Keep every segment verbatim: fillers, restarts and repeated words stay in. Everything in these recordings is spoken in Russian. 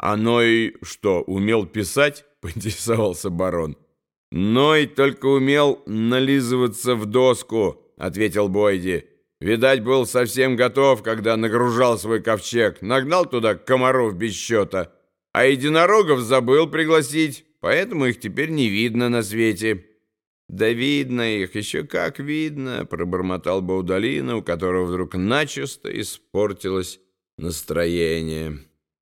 «А Ной что, умел писать?» — поинтересовался барон. «Ной только умел нализываться в доску», — ответил Бойди. «Видать, был совсем готов, когда нагружал свой ковчег, нагнал туда комаров без счета, а единорогов забыл пригласить, поэтому их теперь не видно на свете». «Да видно их, еще как видно», — пробормотал Баудолино, у которого вдруг начисто испортилось настроение.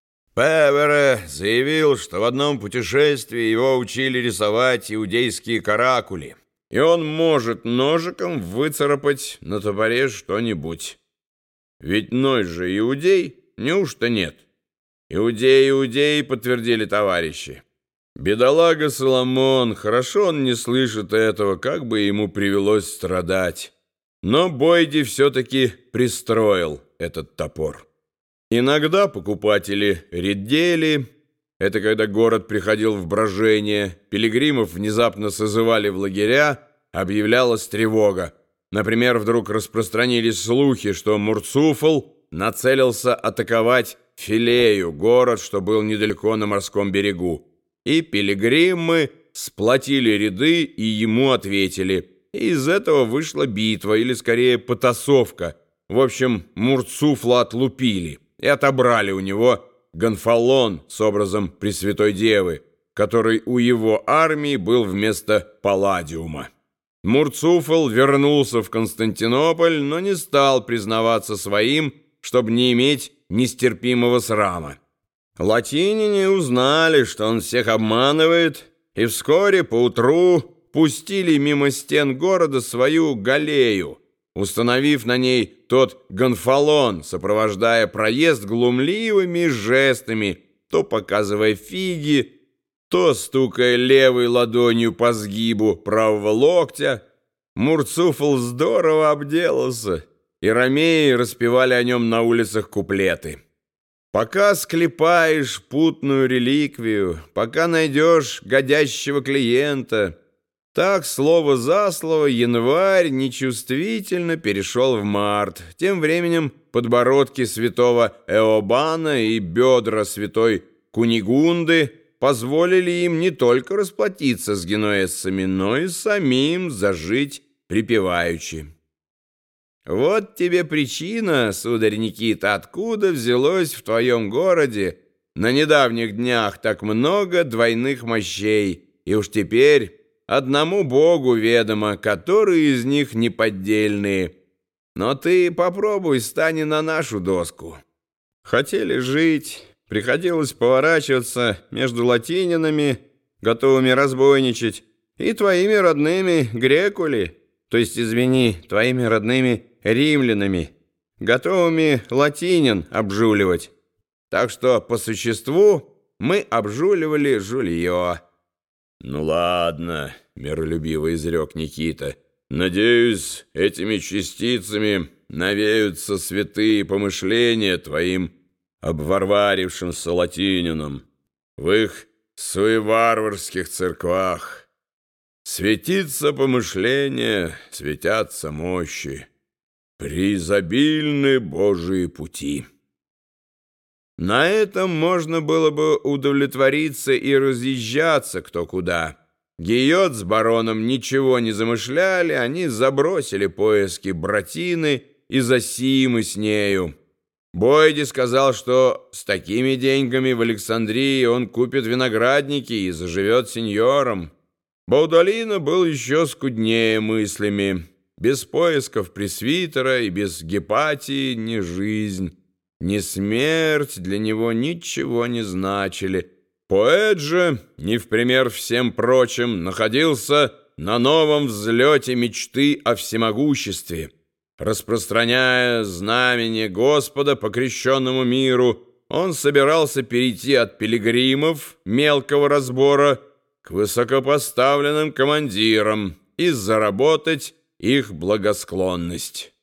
Певере заявил, что в одном путешествии его учили рисовать иудейские каракули, и он может ножиком выцарапать на топоре что-нибудь. Ведь Ной же иудей, неужто нет? «Иудей, иудей», — подтвердили товарищи. Бедолага Соломон, хорошо он не слышит этого, как бы ему привелось страдать. Но Бойди все-таки пристроил этот топор. Иногда покупатели редели, это когда город приходил в брожение, пилигримов внезапно созывали в лагеря, объявлялась тревога. Например, вдруг распространились слухи, что Мурцуфл нацелился атаковать Филею, город, что был недалеко на морском берегу. И пилигримы сплотили ряды и ему ответили. И из этого вышла битва, или скорее потасовка. В общем, Мурцуфла отлупили и отобрали у него гонфалон с образом Пресвятой Девы, который у его армии был вместо палладиума. Мурцуфл вернулся в Константинополь, но не стал признаваться своим, чтобы не иметь нестерпимого срама. Латиняне узнали, что он всех обманывает, и вскоре поутру пустили мимо стен города свою галею, установив на ней тот гонфалон, сопровождая проезд глумливыми жестами, то показывая фиги, то стукая левой ладонью по сгибу правого локтя. Мурцуфл здорово обделался, и ромеи распевали о нем на улицах куплеты. Пока склепаешь путную реликвию, пока найдешь годящего клиента, так слово за слово январь нечувствительно перешел в март. Тем временем подбородки святого Эобана и бедра святой Кунигунды позволили им не только расплатиться с генуэзцами, но и самим зажить припеваючи. Вот тебе причина, сударь Никита, откуда взялось в твоем городе на недавних днях так много двойных мощей, и уж теперь одному Богу ведомо, которые из них неподдельные. Но ты попробуй стань на нашу доску. Хотели жить, приходилось поворачиваться между латининами, готовыми разбойничать, и твоими родными грекули, то есть, извини, твоими родными римлянами, готовыми латинин обжуливать. Так что, по существу, мы обжуливали жулье. «Ну ладно», — миролюбиво изрек Никита, «надеюсь, этими частицами навеются святые помышления твоим обварварившимся латининам в их суеварварских церквах. Светится помышление, светятся мощи. Преизобильны Божии пути». На этом можно было бы удовлетвориться и разъезжаться кто куда. Гийот с бароном ничего не замышляли, они забросили поиски Братины и Зосимы с нею. Бойди сказал, что с такими деньгами в Александрии он купит виноградники и заживет сеньором. Баудолино был еще скуднее мыслями. Без поисков пресвитера и без Гепатии не жизнь, ни смерть для него ничего не значили. Поэт же, не в пример всем прочим, находился на новом взлете мечты о всемогуществе. Распространяя знамение Господа по крещенному миру, он собирался перейти от пилигримов мелкого разбора к высокопоставленным командирам и заработать их благосклонность.